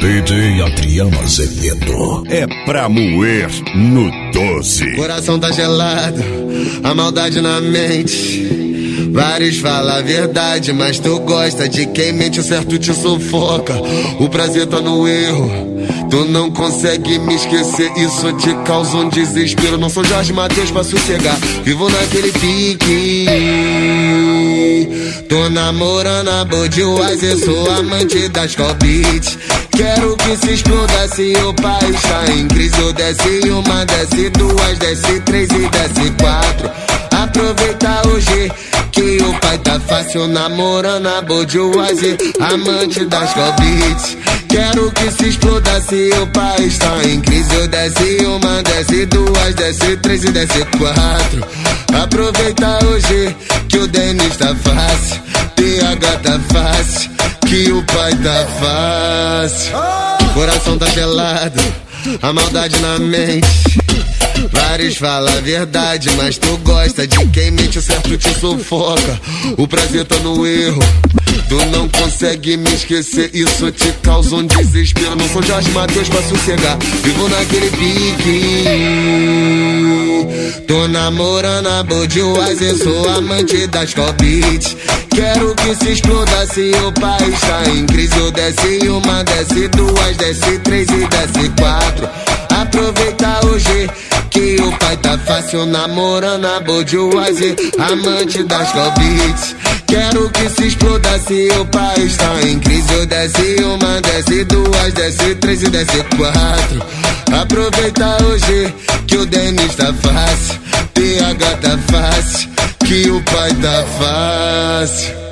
DJ Adriano Azevedo. É pra moer no 12. Coração tá gelado, a maldade na mente. Vários falam a verdade, mas tu gosta de quem mente, o certo te sufoca. O prazer tá no erro, tu não consegue me esquecer, isso te causa um desespero. Não sou Jorge Mateus pra sossegar, vivo naquele pique. Tô namorando a Budweiser, sou amante das Beats. Quero que se exploda se o país tá em crise. Eu desce uma, desce duas, desce três e desce quatro. Aproveita hoje que o pai tá fácil, namorando a Budweiser, amante das Beats. Quero que se exploda se o país tá em crise. Eu desce uma, desce duas, desce três e desce quatro. Aproveita hoje que o Denis tá fácil, PH tá fácil, que o pai tá fácil. Coração tá gelado, a maldade na mente. Vários falam a verdade, mas tu gosta de quem mente, o certo te sufoca. O prazer tá no erro, tu não consegue me esquecer, isso te causa um desespero. Não sou Jorge Mateus pra sossegar, vivo naquele pique. Tô namorando a Budweiser, sou amante das Beats. Quero que se exploda se o país tá em crise. Eu desce uma, desce duas, desce três e desce quatro. Aproveita hoje que o pai tá fácil, namorando a Budweiser, amante das Beats. Quero que se exploda se o país tá em crise. Eu desce uma, desce duas, desce três e desce quatro. Aproveita hoje que o Denis tá fácil, PH tá fácil, que o pai tá fácil.